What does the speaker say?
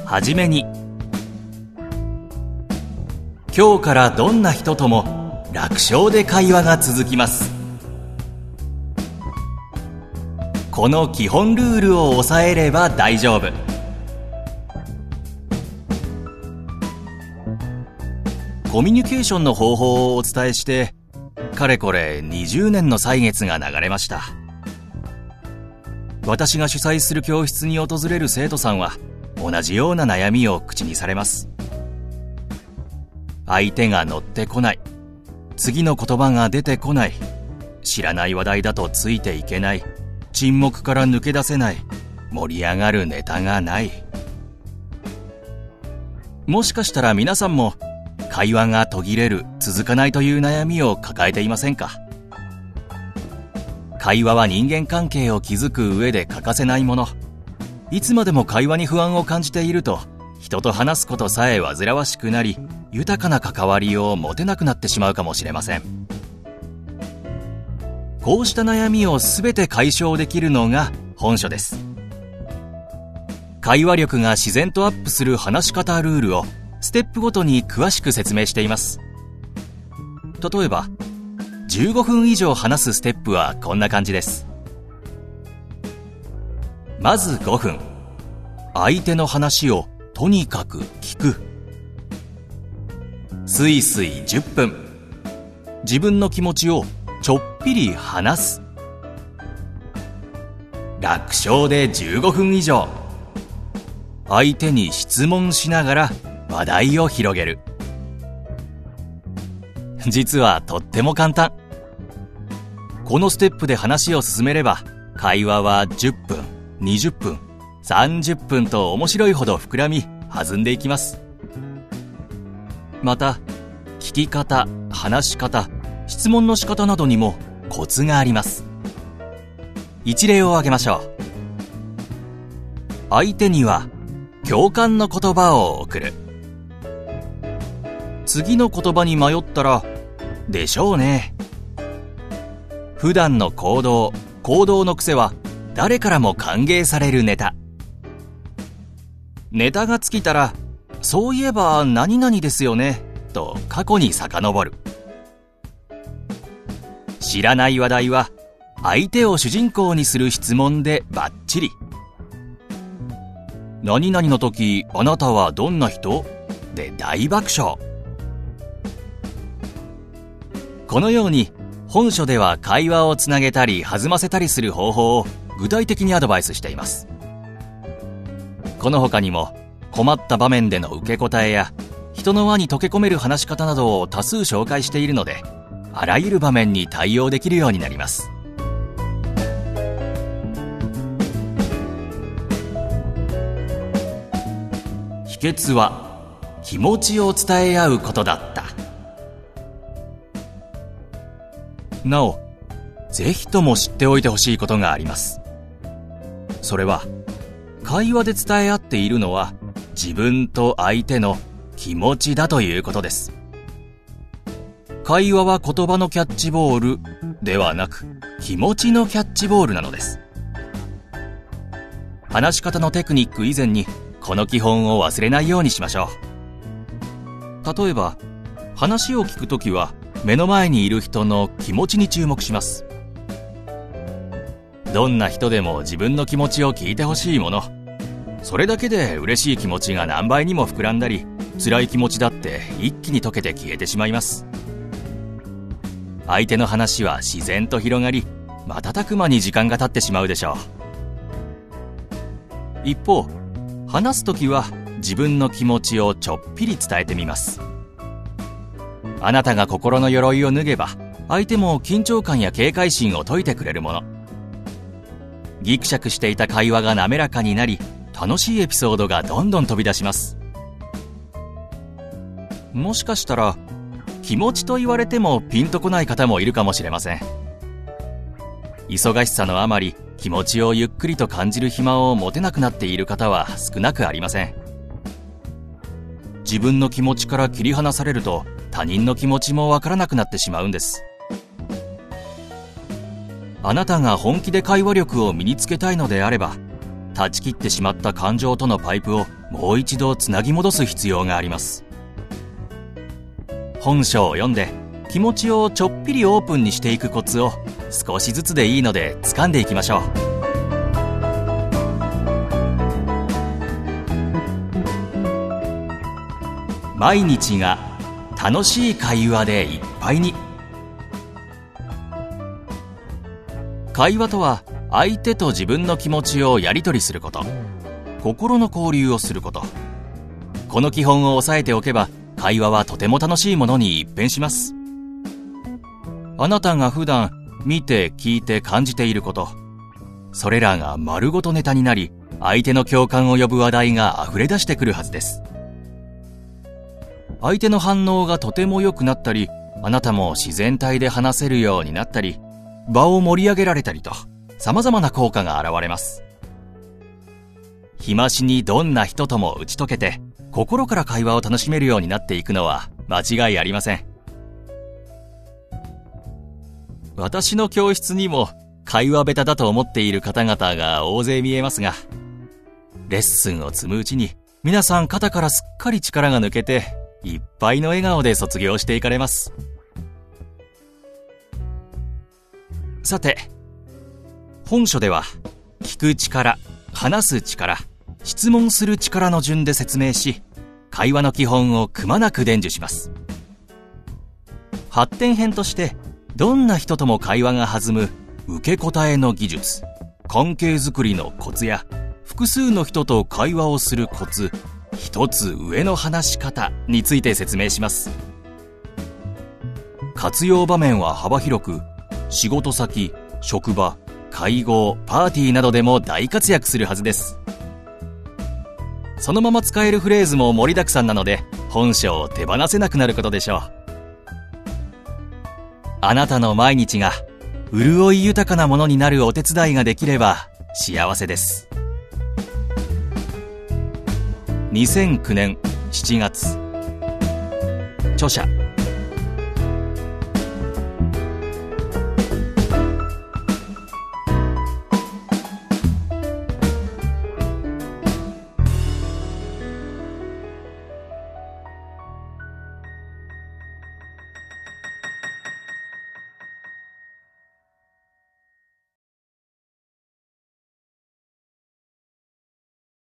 はじめに、今日からどんな人とも楽勝で会話が続きます。この基本ルールを押さえれば大丈夫。コミュニケーションの方法をお伝えしてかれこれ20年の歳月が流れました。私が主催する教室に訪れる生徒さんは同じような悩みを口にされます。相手が乗ってこない、次の言葉が出てこない、知らない話題だとついていけない、沈黙から抜け出せない、盛り上がるネタがない。もしかしたら皆さんも会話が途切れる、続かないという悩みを抱えていませんか？会話は人間関係を築く上で欠かせないもの。いつまでも会話に不安を感じていると、人と話すことさえ煩わしくなり、豊かな関わりを持てなくなってしまうかもしれません。こうした悩みをすべて解消できるのが本書です。会話力が自然とアップする話し方ルールをステップごとに詳しく説明しています。例えば、15分以上話すステップはこんな感じです。まず5分、相手の話をとにかく聞く。すいすい10分、自分の気持ちをちょっぴり話す。楽勝で15分以上、相手に質問しながら話題を広げる。実はとっても簡単。このステップで話を進めれば、会話は10分、20分、30分と面白いほど膨らみ、弾んでいきます。また、聞き方、話し方、質問の仕方などにもコツがあります。一例を挙げましょう。相手には共感の言葉を送る。次の言葉に迷ったら、でしょうね。普段の行動の癖は誰からも歓迎されるネタ。ネタが尽きたら、そういえば何々ですよね、と過去に遡る。知らない話題は相手を主人公にする質問でバッチリ。何々の時あなたはどんな人？で大爆笑。このように本書では会話をつなげたり弾ませたりする方法を具体的にアドバイスしています。この他にも困った場面での受け答えや人の輪に溶け込める話し方などを多数紹介しているので、あらゆる場面に対応できるようになります。秘訣は気持ちを伝え合うことだった。なお、ぜひとも知っておいてほしいことがあります。それは、会話で伝え合っているのは自分と相手の気持ちだということです。会話は言葉のキャッチボールではなく、気持ちのキャッチボールなのです。話し方のテクニック以前に、この基本を忘れないようにしましょう。例えば、話を聞くときは、目の前にいる人の気持ちに注目します。どんな人でも自分の気持ちを聞いてほしいもの。それだけで嬉しい気持ちが何倍にも膨らんだり、辛い気持ちだって一気に溶けて消えてしまいます。相手の話は自然と広がり、瞬く間に時間が経ってしまうでしょう。一方、話すときは自分の気持ちをちょっぴり伝えてみます。あなたが心の鎧を脱げば、相手も緊張感や警戒心を解いてくれるもの。ギクシャクしていた会話が滑らかになり、楽しいエピソードがどんどん飛び出します。もしかしたら、気持ちと言われてもピンとこない方もいるかもしれません。忙しさのあまり、気持ちをゆっくりと感じる暇を持てなくなっている方は少なくありません。自分の気持ちから切り離されると、他人の気持ちもわからなくなってしまうんです。あなたが本気で会話力を身につけたいのであれば、断ち切ってしまった感情とのパイプをもう一度つなぎ戻す必要があります。本書を読んで気持ちをちょっぴりオープンにしていくコツを少しずつでいいので掴んでいきましょう。毎日が楽しい会話でいっぱいに。会話とは相手と自分の気持ちをやり取りすること、心の交流をすること。この基本を押さえておけば会話はとても楽しいものに一変します。あなたが普段見て聞いて感じていること、それらが丸ごとネタになり、相手の共感を呼ぶ話題が溢れ出してくるはずです。相手の反応がとても良くなったり、あなたも自然体で話せるようになったり、場を盛り上げられたりと、様々な効果が現れます。日増しにどんな人とも打ち解けて、心から会話を楽しめるようになっていくのは間違いありません。私の教室にも会話下手だと思っている方々が大勢見えますが、レッスンを積むうちに皆さん肩からすっかり力が抜けて、いっぱいの笑顔で卒業していかれます。さて、本書では聞く力、話す力、質問する力の順で説明し、会話の基本をくまなく伝授します。発展編として、どんな人とも会話が弾む受け答えの技術、関係づくりのコツや、複数の人と会話をするコツ、一つ上の話し方について説明します。活用場面は幅広く、仕事先、職場、会合、パーティーなどでも大活躍するはずです。そのまま使えるフレーズも盛りだくさんなので、本書を手放せなくなることでしょう。あなたの毎日が潤い豊かなものになるお手伝いができれば幸せです。2009年7月。著者